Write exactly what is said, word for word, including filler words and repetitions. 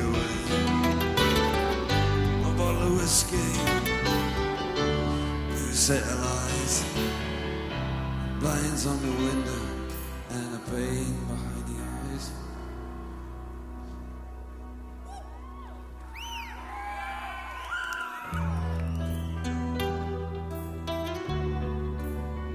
away. A bottle of whiskey, blue set of lies, blinds on the window, and a pain behind